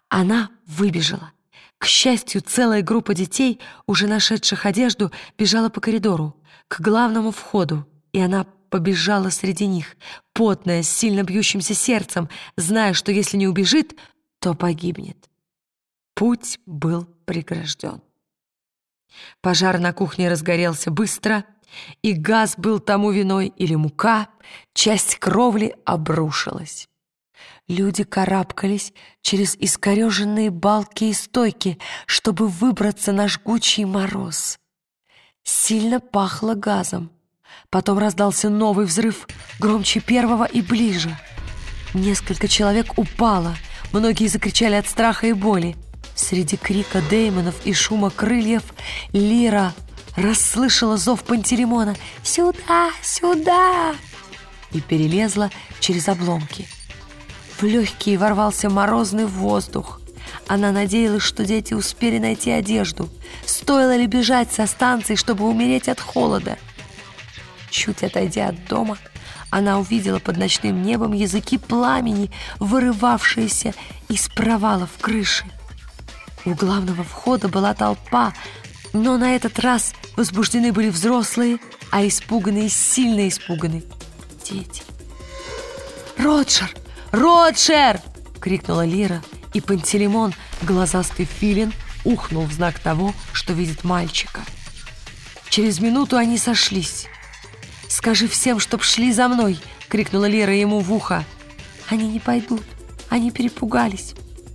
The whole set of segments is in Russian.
Она выбежала. К счастью, целая группа детей, уже нашедших одежду, бежала по коридору, к главному входу, и она побежала среди них, потная, с сильно бьющимся сердцем, зная, что если не убежит, то погибнет. Путь был прегражден. Пожар на кухне разгорелся быстро, и газ был тому виной или мука, часть кровли обрушилась. Люди карабкались через искореженные балки и стойки, чтобы выбраться на жгучий мороз. Сильно пахло газом. Потом раздался новый взрыв, громче первого и ближе. Несколько человек упало, многие закричали от страха и боли. Среди крика Дэймонов и шума крыльев Лира расслышала зов Пантелеймона «Сюда! Сюда!» и перелезла через обломки. В легкие ворвался морозный воздух. Она надеялась, что дети успели найти одежду. Стоило ли бежать со станции, чтобы умереть от холода? Чуть отойдя от дома, она увидела под ночным небом языки пламени, вырывавшиеся из провалов крыши. У главного входа была толпа, но на этот раз возбуждены были взрослые, а испуганные, сильно испуганы дети. «Роджер! Роджер!» — крикнула Лира, и Пантелеймон, глазастый филин, ухнул в знак того, что видит мальчика. Через минуту они сошлись. «Скажи всем, чтоб шли за мной!» — крикнула Лира ему в ухо. «Они не пойдут, они перепугались».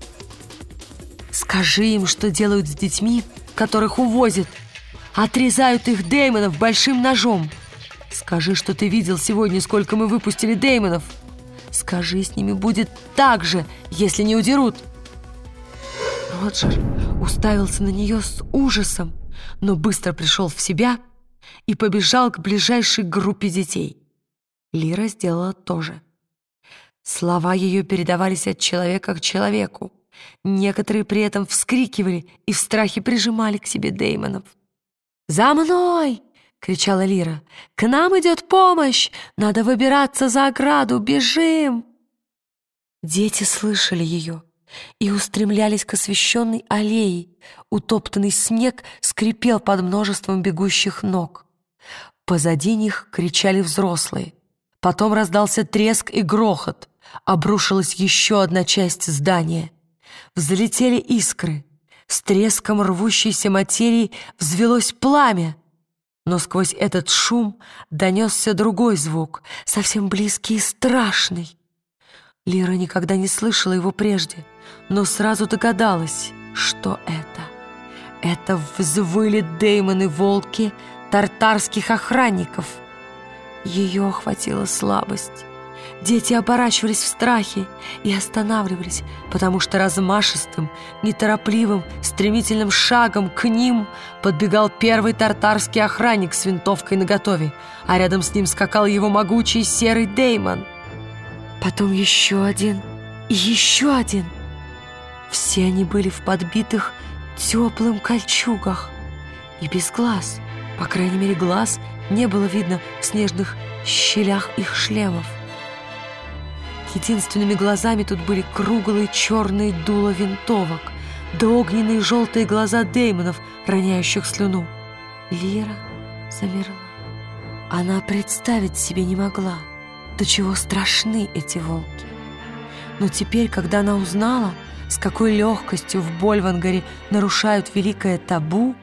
«Скажи им, что делают с детьми, которых увозят. Отрезают их Дэймонов большим ножом. Скажи, что ты видел сегодня, сколько мы выпустили Дэймонов. Скажи, с ними будет так же, если не удерут». Роджер уставился на нее с ужасом, но быстро пришел в себя и побежал к ближайшей группе детей. Лира сделала то же. Слова ее передавались от человека к человеку. Некоторые при этом вскрикивали и в страхе прижимали к себе Дэймонов. «За мной!» — кричала Лира. «К нам идет помощь! Надо выбираться за ограду! Бежим!» Дети слышали ее и устремлялись к освещенной аллее. Утоптанный снег скрипел под множеством бегущих ног. Позади них кричали взрослые. Потом раздался треск и грохот. Обрушилась еще одна часть здания. Взлетели искры. С треском рвущейся материи взвелось пламя. Но сквозь этот шум донесся другой звук, совсем близкий и страшный. Лира никогда не слышала его прежде, но сразу догадалась, что это. Это взвыли Дэймоны-волки тартарских охранников. Ее охватила слабость. Дети оборачивались в страхе и останавливались, потому что размашистым, неторопливым, стремительным шагом к ним подбегал первый тартарский охранник с винтовкой наготове, а рядом с ним скакал его могучий серый Дэймон. Потом еще один и еще один. Все они были в подбитых теплым кольчугах и без глаз. По крайней мере, глаз не было видно в снежных щелях их шлемов. Единственными глазами тут были круглые черные дула винтовок, да огненные желтые глаза Дэймонов, роняющих слюну. Лира замерла. Она представить себе не могла, до чего страшны эти волки. Но теперь, когда она узнала, с какой легкостью в Больвангаре нарушают великое табу,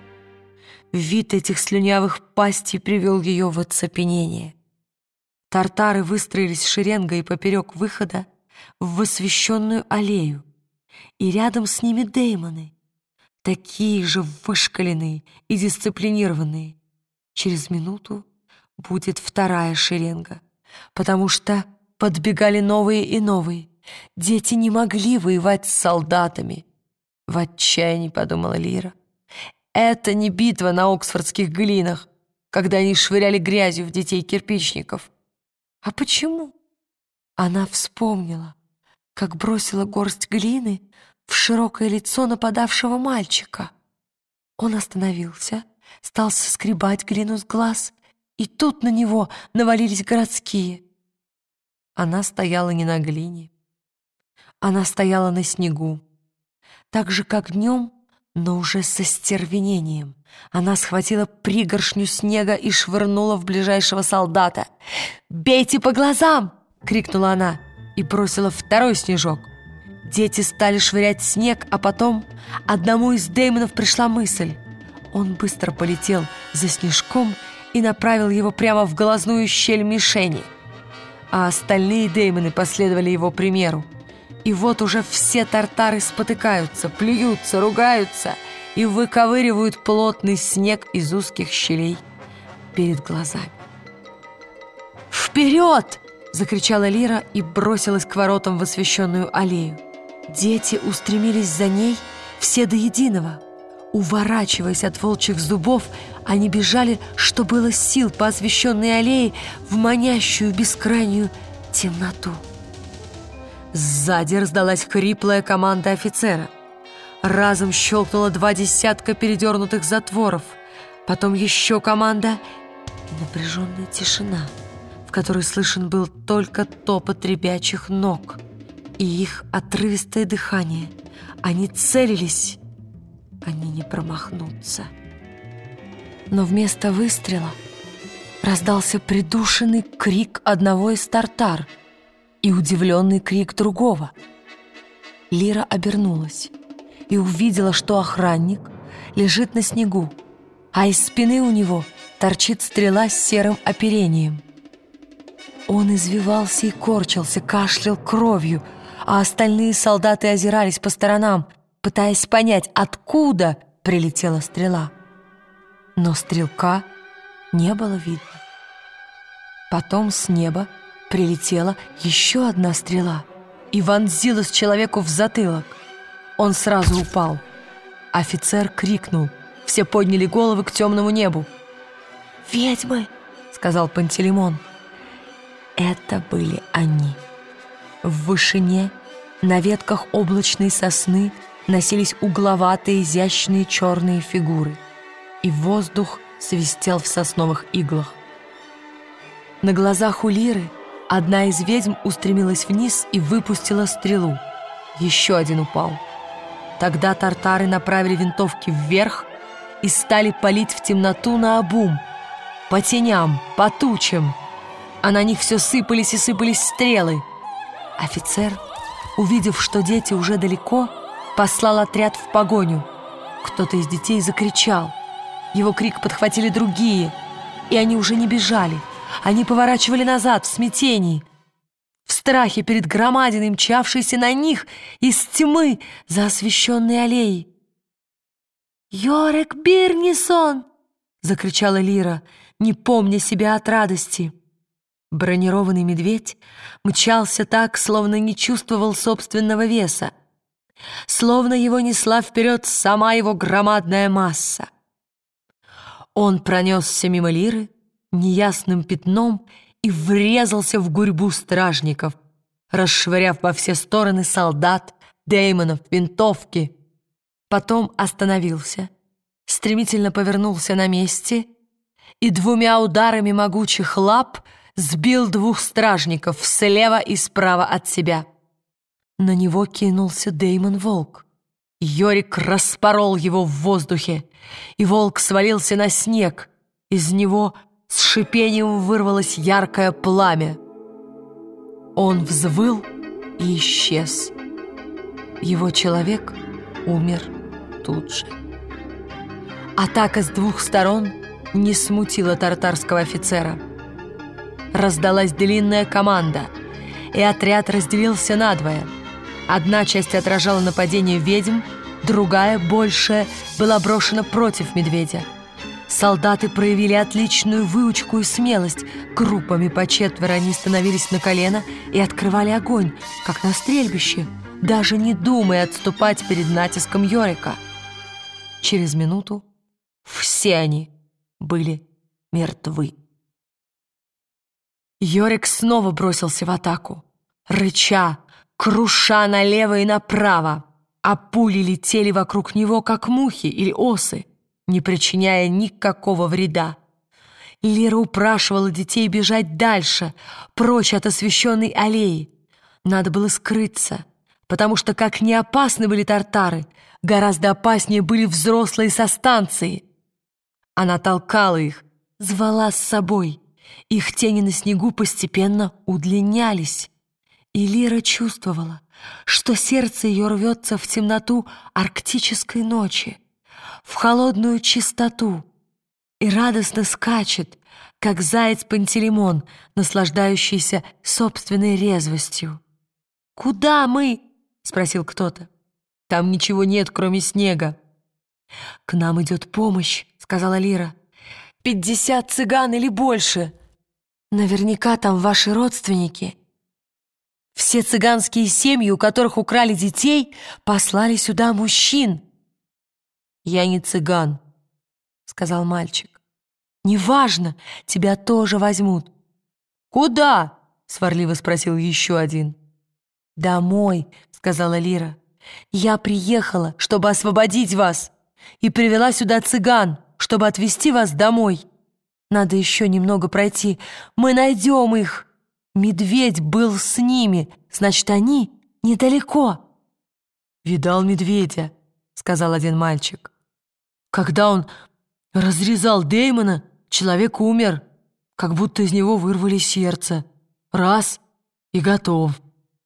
вид этих слюнявых пастей привел ее в оцепенение. Тартары выстроились шеренгой поперек выхода в освещенную аллею, и рядом с ними Дэймоны, такие же вышкаленные и дисциплинированные. Через минуту будет вторая шеренга, потому что подбегали новые и новые. Дети не могли воевать с солдатами. В отчаянии подумала Лира. Это не битва на Оксфордских глинах, когда они швыряли грязью в детей-кирпичников. А почему? Она вспомнила, как бросила горсть глины в широкое лицо нападавшего мальчика. Он остановился, стал соскребать глину с глаз, и тут на него навалились городские. Она стояла не на глине. Она стояла на снегу. Так же, как днем, но уже со стервенением. Она схватила пригоршню снега и швырнула в ближайшего солдата. «Бейте по глазам!» — крикнула она и бросила второй снежок. Дети стали швырять снег, а потом одному из Дэймонов пришла мысль. Он быстро полетел за снежком и направил его прямо в глазную щель мишени. А остальные Дэймоны последовали его примеру. И вот уже все тартары спотыкаются, плюются, ругаются и выковыривают плотный снег из узких щелей перед глазами. «Вперед!» — закричала Лира и бросилась к воротам в освещенную аллею. Дети устремились за ней все до единого. Уворачиваясь от волчьих зубов, они бежали, что было сил, по освещенной аллее в манящую бескрайнюю темноту. Сзади раздалась хриплая команда офицера. Разом щелкнуло 20 передернутых затворов. Потом еще команда и напряженная тишина, в которой слышен был только топот ребячих ног и их отрывистое дыхание. Они целились, они не промахнутся. Но вместо выстрела раздался придушенный крик одного из тартар и удивленный крик другого. Лира обернулась и увидела, что охранник лежит на снегу, а из спины у него торчит стрела с серым оперением. Он извивался и корчился, кашлял кровью, а остальные солдаты озирались по сторонам, пытаясь понять, откуда прилетела стрела. Но стрелка не было видно. Потом с неба прилетела еще одна стрела и вонзилась человеку в затылок. Он сразу упал. Офицер крикнул. Все подняли головы к темному небу. «Ведьмы!» — сказал Пантелеймон. Это были они. В вышине, на ветках облачной сосны, носились угловатые, изящные черные фигуры, и воздух свистел в сосновых иглах. На глазах у Лиры одна из ведьм устремилась вниз и выпустила стрелу. Еще один упал. Тогда тартары направили винтовки вверх и стали палить в темноту наобум, по теням, по тучам, а на них все сыпались и сыпались стрелы. Офицер, увидев, что дети уже далеко, послал отряд в погоню. Кто-то из детей закричал. Его крик подхватили другие, и они уже не бежали. Они поворачивали назад в смятении, в страхе перед громадиной, мчавшейся на них из тьмы за освещенной аллеей. «Йорик Бирнисон!» — закричала Лира, не помня себя от радости. Бронированный медведь мчался так, словно не чувствовал собственного веса, словно его несла вперед сама его громадная масса. Он пронесся мимо Лиры неясным пятном и врезался в гурьбу стражников, расшвыряв во все стороны солдат, Дэймонов, винтовки. Потом остановился, стремительно повернулся на месте и 2 ударами могучих лап сбил 2 стражников слева и справа от себя. На него кинулся Дэймон-волк. Йорик распорол его в воздухе, и волк свалился на снег. Из него с шипением вырвалось яркое пламя. Он взвыл и исчез. Его человек умер тут же. Атака с 2 сторон не смутила тартарского офицера. Раздалась длинная команда, и отряд разделился надвое. Одна часть отражала нападение ведьм, другая, большая, была брошена против медведя. Солдаты проявили отличную выучку и смелость. Группами по 4 они становились на колено и открывали огонь, как на стрельбище, даже не думая отступать перед натиском Йорика. Через минуту все они были мертвы. Йорик снова бросился в атаку, рыча, круша налево и направо, а пули летели вокруг него, как мухи или осы, не причиняя никакого вреда. Лира упрашивала детей бежать дальше, прочь от освещенной аллеи. Надо было скрыться, потому что, как не опасны были тартары, гораздо опаснее были взрослые со станции. Она толкала их, звала с собой. Их тени на снегу постепенно удлинялись. И Лира чувствовала, что сердце ее рвется в темноту арктической ночи, в холодную чистоту, и радостно скачет, как заяц Пантелеймон, наслаждающийся собственной резвостью. «Куда мы?» — спросил кто-то. «Там ничего нет, кроме снега». «К нам идет помощь», — сказала Лира. 50 цыган или больше. Наверняка там ваши родственники. Все цыганские семьи, у которых украли детей, послали сюда мужчин». «Я не цыган», — сказал мальчик. «Неважно, тебя тоже возьмут». «Куда?» — сварливо спросил еще один. «Домой», — сказала Лира. «Я приехала, чтобы освободить вас, и привела сюда цыган, чтобы отвезти вас домой. Надо еще немного пройти. Мы найдем их. Медведь был с ними, значит, они недалеко». «Видал медведя», — сказал один мальчик. «Когда он разрезал Дэймона, человек умер, как будто из него вырвали сердце. Раз — и готов».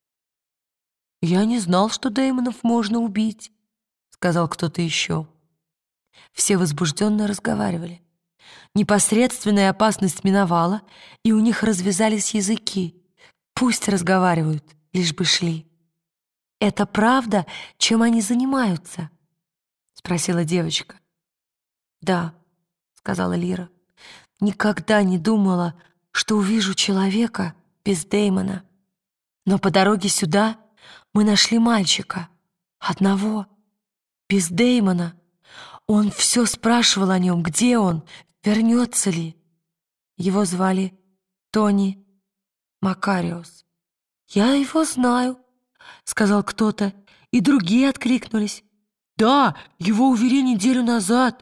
«Я не знал, что Дэймонов можно убить», — сказал кто-то еще. Все возбужденно разговаривали. Непосредственная опасность миновала, и у них развязались языки. Пусть разговаривают, лишь бы шли. «Это правда, чем они занимаются?» — спросила девочка. «Да», — сказала Лира. «Никогда не думала, что увижу человека без Дэймона. Но по дороге сюда мы нашли мальчика. Одного. Без Дэймона. Он все спрашивал о нем, где он, вернется ли. Его звали Тони Макариос». «Я его знаю», — сказал кто-то, и другие откликнулись. «Да, его увели неделю назад».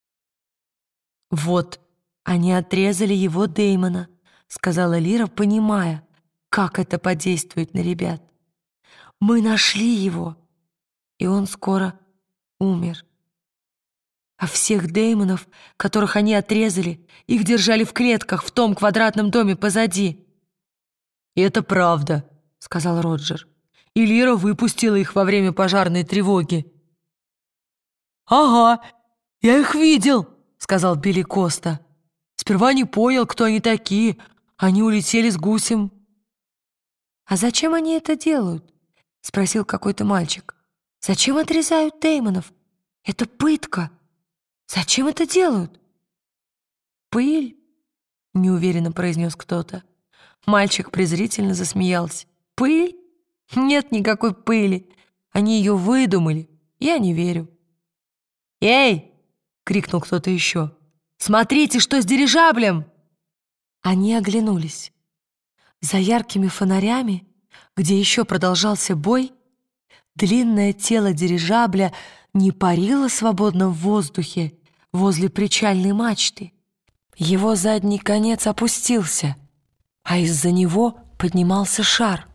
«Вот, они отрезали его Дэймона», — сказала Лира, понимая, как это подействует на ребят. «Мы нашли его, и он скоро умер. А всех Дэймонов, которых они отрезали, их держали в клетках в том квадратном доме позади». «И это правда», — сказал Роджер. «И Лира выпустила их во время пожарной тревоги». «Ага, я их видел», — сказал Билли Коста. «Сперва не понял, кто они такие. Они улетели с гусем». «А зачем они это делают?» — спросил какой-то мальчик. «Зачем отрезают Дэймонов? Это пытка. Зачем это делают?» «Пыль», — неуверенно произнес кто-то. Мальчик презрительно засмеялся. «Пыль? Нет никакой пыли. Они ее выдумали. Я не верю». «Эй!» — крикнул кто-то еще. «Смотрите, что с дирижаблем!» Они оглянулись. За яркими фонарями, где еще продолжался бой, длинное тело дирижабля не парило свободно в воздухе возле причальной мачты. Его задний конец опустился, а из-за него поднимался шар.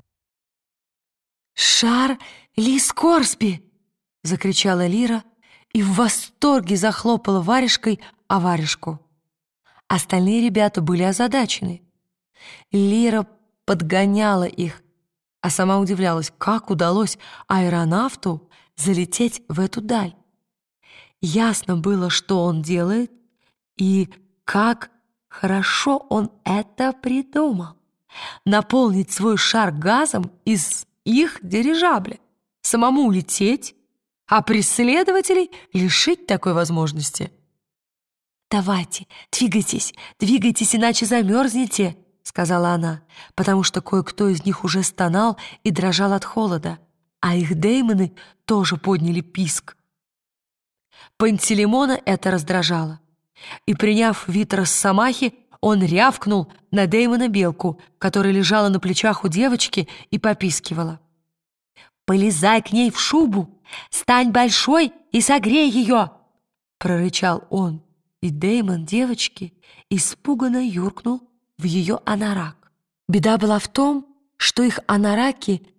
«Шар Ли Скорсби!» — закричала Лира и в восторге захлопала варежкой о варежку. Остальные ребята были озадачены. Лира подгоняла их, а сама удивлялась, как удалось аэронавту залететь в эту даль. Ясно было, что он делает, и как хорошо он это придумал. Наполнить свой шар газом из их дирижабля, самому улететь, а преследователей лишить такой возможности. «Давайте, двигайтесь, иначе замерзнете», — сказала она, потому что кое-кто из них уже стонал и дрожал от холода, а их Дэймоны тоже подняли писк. Пантелеймона это раздражало, и, приняв вид росомахи, он рявкнул на Дэймона белку, которая лежала на плечах у девочки и попискивала. «Полезай к ней в шубу! Стань большой и согрей ее!» — прорычал он, и Дэймон девочки испуганно юркнул в ее анорак. Беда была в том, что их анораки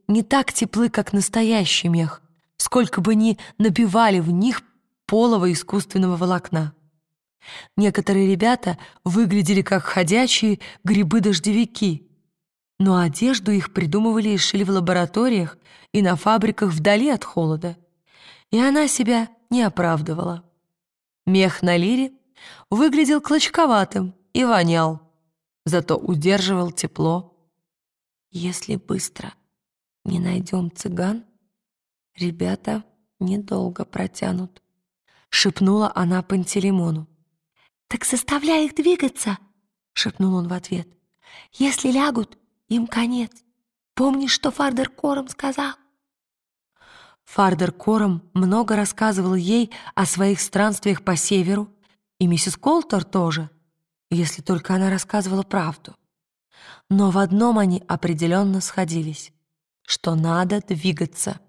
не так теплы, как настоящий мех, сколько бы ни набивали в них полого искусственного волокна. Некоторые ребята выглядели как ходячие грибы-дождевики, но одежду их придумывали и шили в лабораториях и на фабриках вдали от холода, и она себя не оправдывала. Мех на Лире выглядел клочковатым и вонял, зато удерживал тепло. «Если быстро не найдем цыган, ребята недолго протянут», — шепнула она Пантелеймону. «Так заставляй их двигаться», — шепнул он в ответ. «Если лягут, им конец. Помнишь, что Фардер Кором сказал?» Фардер Кором много рассказывал ей о своих странствиях по северу, и миссис Колтер тоже, если только она рассказывала правду. Но в одном они определенно сходились, что надо двигаться.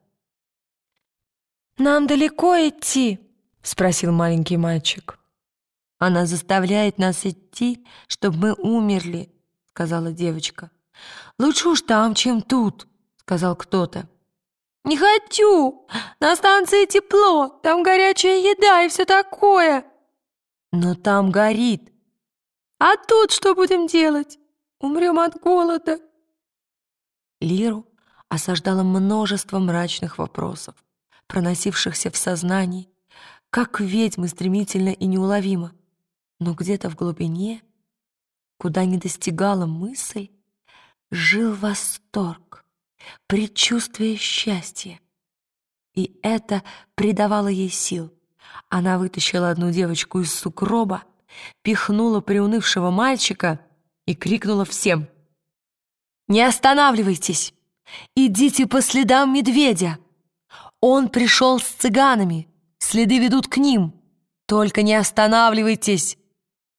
«Нам далеко идти?» — спросил маленький мальчик. «Она заставляет нас идти, чтобы мы умерли», — сказала девочка. «Лучше уж там, чем тут», — сказал кто-то. «Не хочу! На станции тепло, там горячая еда и все такое». «Но там горит». «А тут что будем делать? Умрем от голода». Лиру осаждало множество мрачных вопросов, проносившихся в сознании, как ведьмы стремительно и неуловимо. Но где-то в глубине, куда не достигала мысль, жил восторг, предчувствие счастья. И это придавало ей сил. Она вытащила одну девочку из сугроба, пихнула приунывшего мальчика и крикнула всем: «Не останавливайтесь! Идите по следам медведя! Он пришел с цыганами, следы ведут к ним! Только не останавливайтесь!